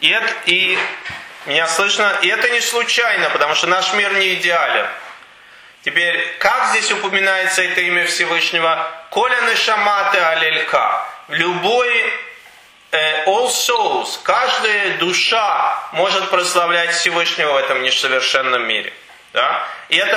И меня слышно? И это не случайно, потому что наш мир не идеален. Теперь, как здесь упоминается это имя Всевышнего? Коля нешаматы алелька. Любой all souls, каждая душа может прославлять Всевышнего в этом несовершенном мире. Да? И это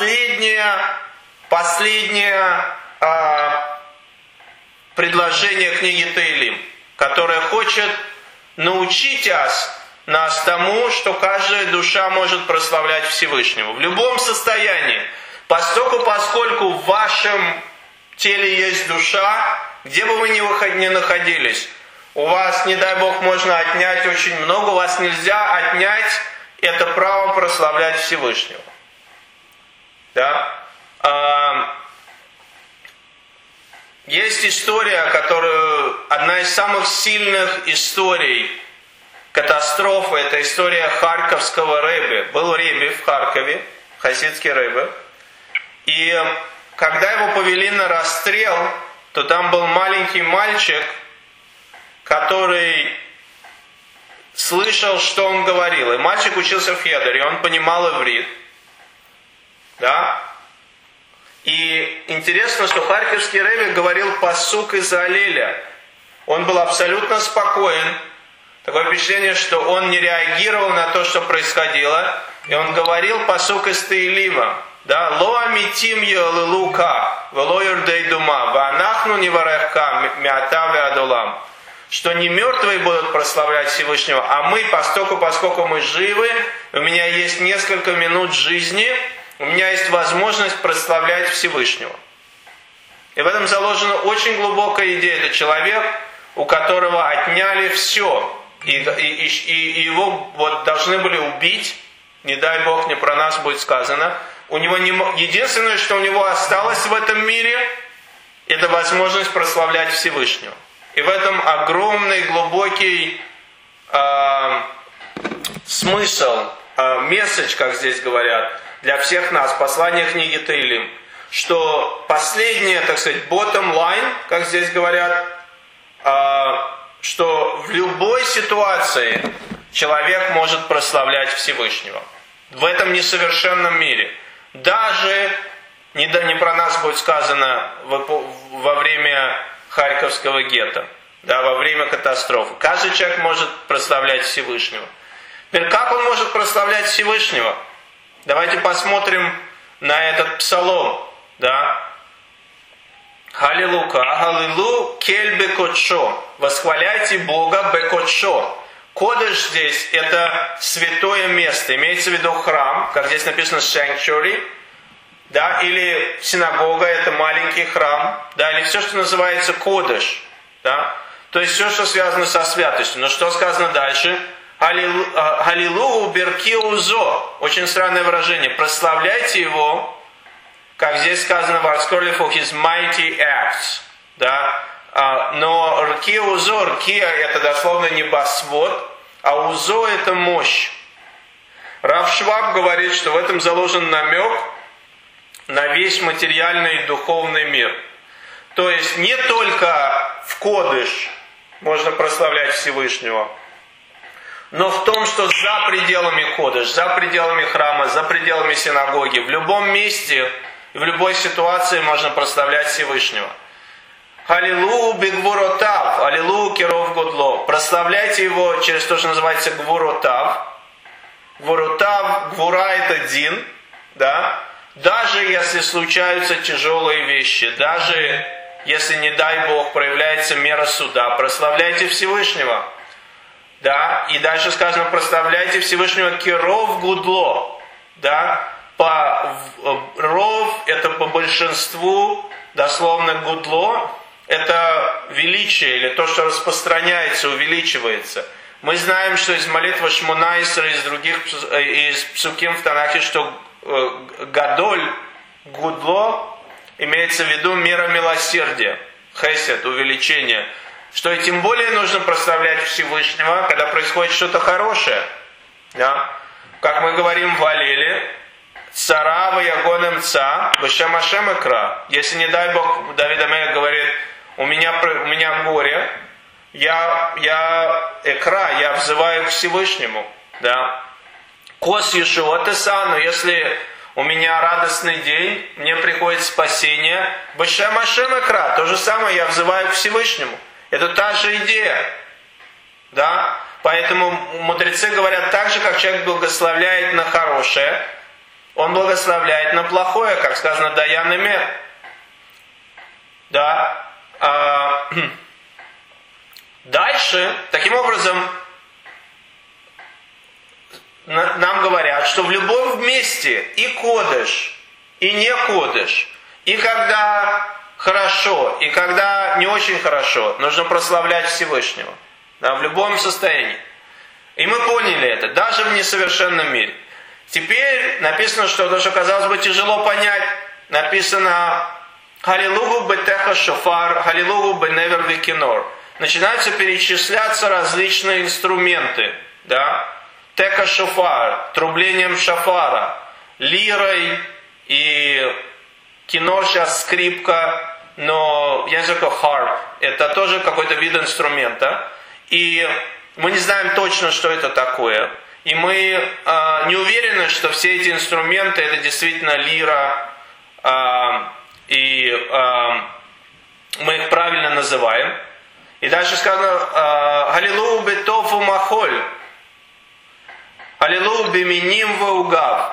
последнее предложение книги Теилим, которое хочет научить нас тому, что каждая душа может прославлять Всевышнего. В любом состоянии. Поскольку в вашем теле есть душа, где бы вы ни находились, у вас, не дай Бог, можно отнять очень много, у вас нельзя отнять это право прославлять Всевышнего. Да? Есть история, одна из самых сильных историй катастрофы, это история харьковского ребе. Был ребе в Харькове, хасидский ребе. И когда его повели на расстрел, то там был маленький мальчик, который слышал, что он говорил. И мальчик учился в Хедере, он понимал иврит. Да? И интересно, что харьковский ребе говорил пасук из Алеля. Он был абсолютно спокоен. Такое впечатление, что он не реагировал на то, что происходило. И он говорил пасук из Теилима. Да? Ло амитим йолилука, вело юрдей дума, ванахну неварехка, мята веадулам. Что не мертвые будут прославлять Всевышнего, а мы, поскольку мы живы, у меня есть несколько минут жизни, у меня есть возможность прославлять Всевышнего. И в этом заложена очень глубокая идея. Это человек, у которого отняли все. И его должны были убить. Не дай Бог, не про нас будет сказано. Единственное, что у него осталось в этом мире, это возможность прославлять Всевышнего. И в этом огромный, глубокий смысл, месседж, как здесь говорят, для всех нас, послание книги Теилим, что последнее, так сказать, bottom line, как здесь говорят, что в любой ситуации человек может прославлять Всевышнего. В этом несовершенном мире. Даже, не про нас будет сказано во время Харьковского гетто, да, во время катастрофы. Каждый человек может прославлять Всевышнего. Теперь, как он может прославлять Всевышнего? Давайте посмотрим на этот псалом. Да? Халилука, халилу кель бекотшо. Восхваляйте Бога бекотшо. Кодеш здесь это святое место. Имеется в виду храм, как здесь написано sanctuary. Да, или синагога, это маленький храм, да, или все, что называется кодеш, да, то есть все, что связано со святостью. Но что сказано дальше? Халилу берки узо. Очень странное выражение. Прославляйте его, как здесь сказано в Арскорле, for his mighty acts, да. Но рки узо, рки это дословно небосвод, а узо это мощь. Рав Шваб говорит, что в этом заложен намек на весь материальный и духовный мир. То есть не только в кодеш можно прославлять Всевышнего, но в том, что за пределами кодеш, за пределами храма, за пределами синагоги, в любом месте и в любой ситуации можно прославлять Всевышнего. Халилу бигвуротав, аллилу киров годло. Прославляйте его через то, что называется гвуротав. Гвуротав, гвура это дин, да. Даже если случаются тяжелые вещи, даже если, не дай Бог, проявляется мера суда, прославляйте Всевышнего. Да? И дальше сказано, прославляйте Всевышнего киров гудло. Да? Ров это по большинству, дословно гудло, это величие или то, что распространяется, увеличивается. Мы знаем, что из молитвы Шмона Исра, из псуким в Танахе, что гадоль, гудло, имеется в виду мера милосердия, хесед, увеличение. Что и тем более нужно прославлять Всевышнего, когда происходит что-то хорошее. Да? Как мы говорим в Аллеле, цара ваягонем ца, вешем ашем икра. Если, не дай Бог, Давид Амелех говорит, у меня горе, я взываю к Всевышнему, да. Кос Ешуотеса, но если у меня радостный день, мне приходит спасение, Бешем Ашем Экра, то же самое, я взываю к Всевышнему. Это та же идея, да. Поэтому мудрецы говорят, так же, как человек благословляет на хорошее, он благословляет на плохое, как сказано, Даян Эмет. Да. Дальше, таким образом, нам говорят, что в любом месте и кодеш, и не кодеш, и когда хорошо, и когда не очень хорошо, нужно прославлять Всевышнего. Да, в любом состоянии. И мы поняли это, даже в несовершенном мире. Теперь написано, что то, что казалось бы тяжело понять, написано «Халилугу бетеха шофар, халилугу беневер викинор». Начинаются перечисляться различные инструменты. Да? Теха шофар, трублением шофара, лирой и кинор, сейчас скрипка, но я не знаю, как харп. Это тоже какой-то вид инструмента. И мы не знаем точно, что это такое. И мы не уверены, что все эти инструменты это действительно лира, и мы их правильно называем. И дальше сказано «Галилу бетофу махоль, Галилу беминим ваугав».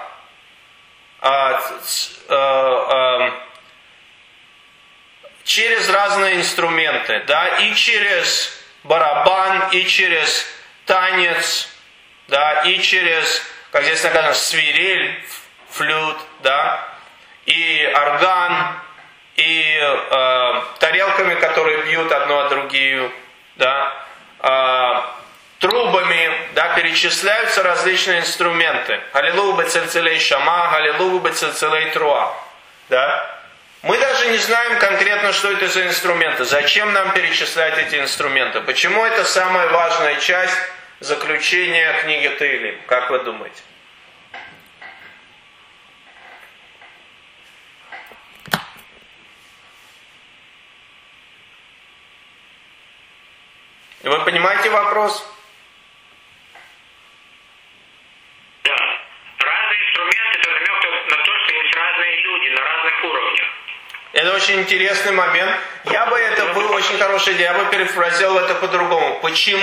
Через разные инструменты, да, и через барабан, и через танец, да, и через, как здесь написано, свирель, флют, да, и орган, и тарелками, которые бьют одну о другую, да, трубами, да, перечисляются различные инструменты. Галилу бецельцелей шама, галилу бецельцелей труа, да. Мы даже не знаем конкретно, что это за инструменты. Зачем нам перечислять эти инструменты? Почему это самая важная часть заключения книги Теилим? Как вы думаете? Вы понимаете вопрос? Да. Разные инструменты — это намек на то, что есть разные люди на разных уровнях. Это очень интересный момент. Это была очень хорошая идея, я бы перефразировал это по-другому.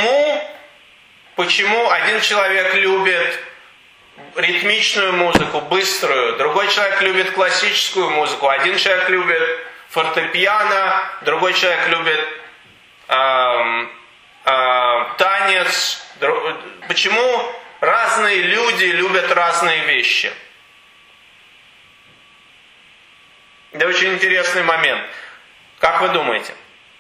Почему один человек любит ритмичную музыку, быструю, другой человек любит классическую музыку, один человек любит фортепиано, другой человек любит танец. Почему разные люди любят разные вещи? Это очень интересный момент. Как вы думаете?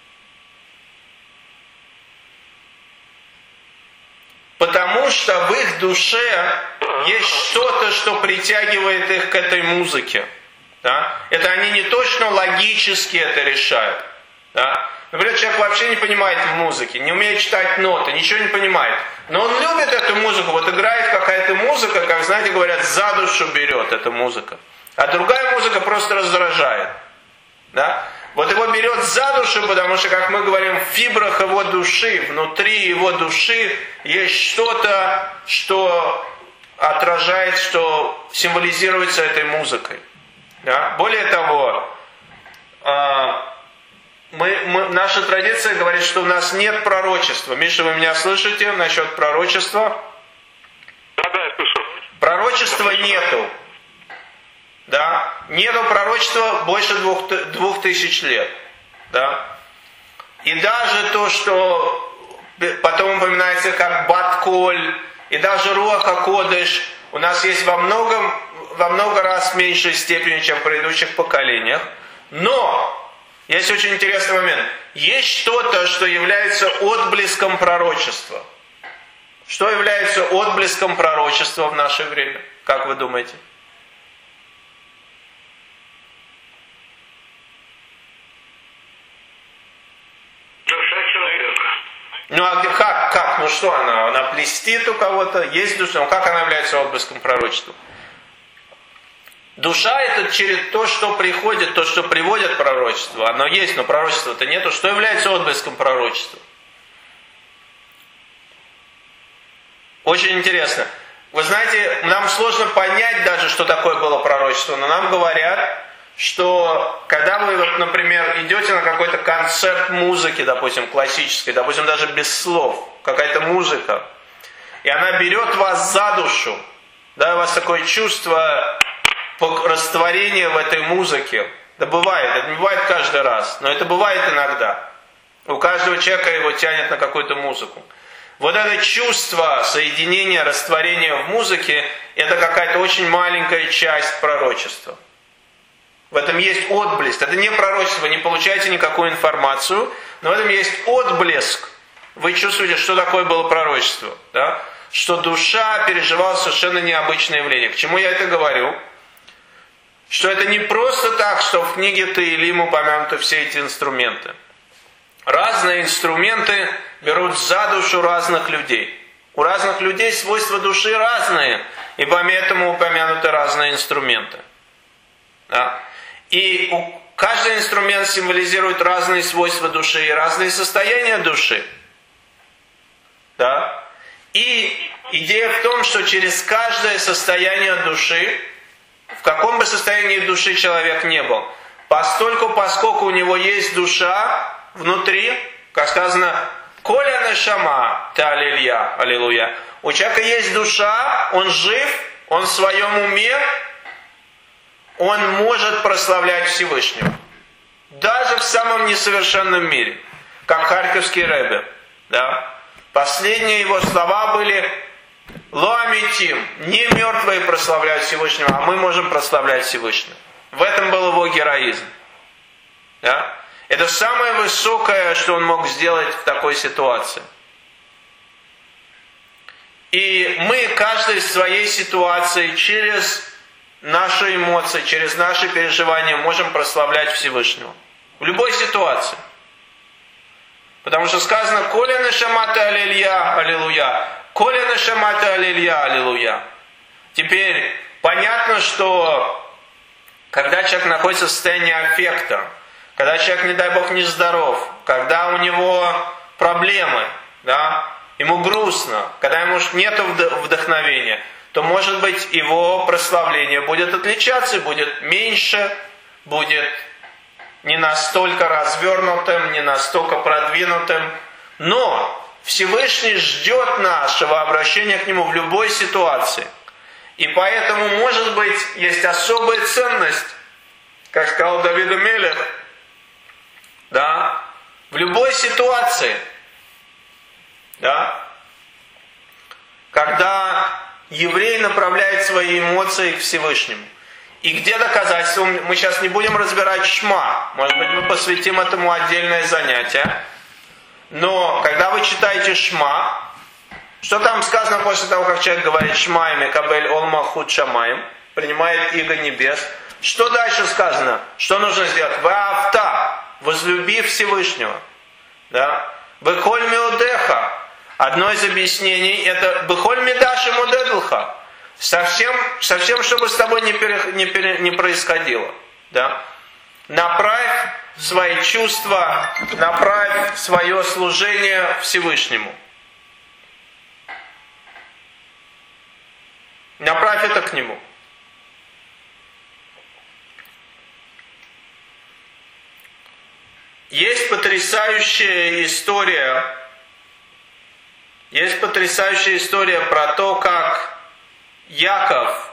Потому что в их душе есть что-то, что притягивает их к этой музыке. Да? Это они не точно логически это решают. Да? Например, человек вообще не понимает в музыке, не умеет читать ноты, ничего не понимает. Но он любит эту музыку. Вот играет какая-то музыка, как, знаете, говорят, за душу берет эта музыка. А другая музыка просто раздражает. Да? Вот его берет за душу, потому что, как мы говорим, в фибрах его души, внутри его души есть что-то, что отражает, что символизируется этой музыкой. Да? Более того, наша традиция говорит, что у нас нет пророчества. Миша, вы меня слышите насчет пророчества? Да, я слышу. Пророчества нету. Да? Нету пророчества больше 2000 лет. Да? И даже то, что потом упоминается как Бат-Коль, и даже Руах ха-Кодеш, у нас есть во много раз в меньшей степени, чем в предыдущих поколениях. Но есть очень интересный момент. Есть что-то, что является отблеском пророчества. Что является отблеском пророчества в наше время? Как вы думаете? Ну а как? Ну что она? Она блестит у кого-то, есть душа, но как она является отблеском пророчества? Душа это через то, что приходит, то, что приводит пророчество. Оно есть, но пророчества-то нету. Что является отблеском пророчества? Очень интересно. Вы знаете, нам сложно понять даже, что такое было пророчество, но нам говорят, что когда вы, вот, например, идете на какой-то концерт музыки, допустим, классической, допустим, даже без слов, какая-то музыка, и она берет вас за душу, да, у вас такое чувство растворения в этой музыке. Да бывает, это не бывает каждый раз, но это бывает иногда. У каждого человека его тянет на какую-то музыку. Вот это чувство соединения, растворения в музыке, это какая-то очень маленькая часть пророчества. В этом есть отблеск. Это не пророчество, вы не получаете никакую информацию, но в этом есть отблеск. Вы чувствуете, что такое было пророчество. Да? Что душа переживала совершенно необычное явление. К чему я это говорю? Что это не просто так, что в книге Теилим упомянуты все эти инструменты. Разные инструменты берут за душу разных людей. У разных людей свойства души разные, и поэтому упомянуты разные инструменты. Да? И каждый инструмент символизирует разные свойства души и разные состояния души. Да? И идея в том, что через каждое состояние души, в каком бы состоянии души человек не был, поскольку у него есть душа внутри, как сказано, «Коля нешама, ты аллилуйя, аллилуйя». У человека есть душа, он жив, он в своем уме, он может прославлять Всевышнего. Даже в самом несовершенном мире. Как Харьковский Ребе. Да? Последние его слова были «Ло амитим», не мертвые прославляют Всевышнего, а мы можем прославлять Всевышнего. В этом был его героизм. Да? Это самое высокое, что он мог сделать в такой ситуации. И мы, каждый в своей ситуации, через наши эмоции, через наши переживания можем прославлять Всевышнего. В любой ситуации. Потому что сказано «Коля нешамата аллилуйя, аллилуйя». «Коля нешамата аллилуйя, аллилуйя». Теперь понятно, что когда человек находится в состоянии аффекта, когда человек, не дай Бог, нездоров, когда у него проблемы, да, ему грустно, когда ему нет вдохновения, то, может быть, его прославление будет отличаться, будет меньше, будет не настолько развернутым, не настолько продвинутым. Но Всевышний ждет нашего обращения к Нему в любой ситуации. И поэтому, может быть, есть особая ценность, как сказал Давид Мелех, да, в любой ситуации, да, когда еврей направляет свои эмоции к Всевышнему. И где доказательства? Мы сейчас не будем разбирать Шма. Может быть, мы посвятим этому отдельное занятие. Но когда вы читаете Шма, что там сказано после того, как человек говорит Шма и Мекабель Ол Малхут Шамаим, принимает иго небес? Что дальше сказано? Что нужно сделать? Ваавта, возлюби Всевышнего. Да? Беколь меудеха. Одно из объяснений это Беколь медаши мудедлха. Совсем, чтобы с тобой не происходило. Да? Направь свои чувства, направь свое служение Всевышнему. Направь это к Нему. Есть потрясающая история про то, как Яков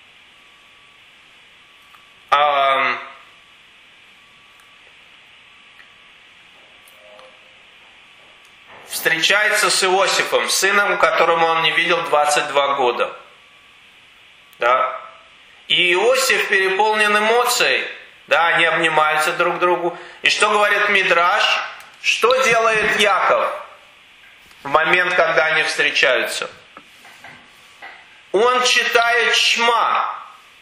встречается с Иосифом, сыном, которому он не видел 22 года. Да? И Иосиф переполнен эмоцией. Да, они обнимаются друг к другу. И что говорит Мидраш? Что делает Яков в момент, когда они встречаются? Он читает Шма.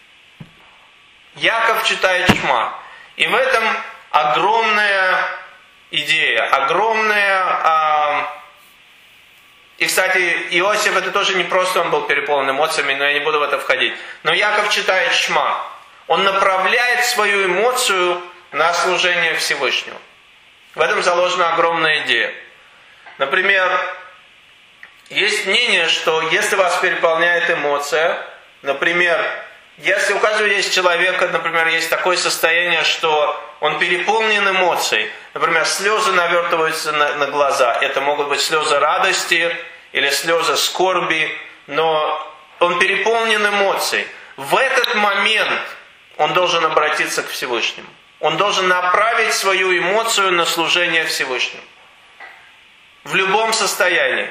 Яков читает Шма. И в этом огромная идея, И, кстати, Иосиф, это тоже не просто он был переполнен эмоциями, но я не буду в это входить. Но Яков читает Шма. Он направляет свою эмоцию на служение Всевышнего. В этом заложена огромная идея. Например, Есть мнение, что если вас переполняет эмоция, например, если у каждого есть человека, например, есть такое состояние, что он переполнен эмоцией, например, слезы навертываются на глаза, это могут быть слезы радости или слезы скорби, но он переполнен эмоцией. В этот момент он должен обратиться к Всевышнему. Он должен направить свою эмоцию на служение Всевышнему. В любом состоянии.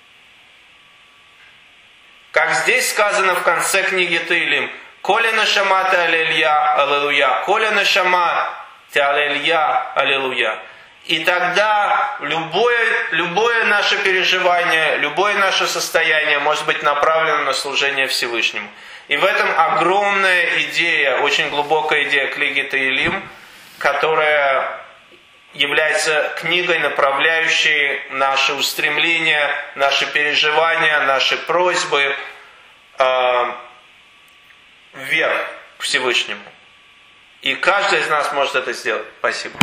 Как здесь сказано в конце книги Теилим, «Коля нашама те аллилуйя, аллилуйя, коля нашама те аллилуйя, аллилуйя». И тогда любое наше переживание, любое наше состояние может быть направлено на служение Всевышнему. И в этом огромная идея, очень глубокая идея книги Теилим, которая является книгой, направляющей наши устремления, наши переживания, наши просьбы вверх к Всевышнему. И каждый из нас может это сделать. Спасибо.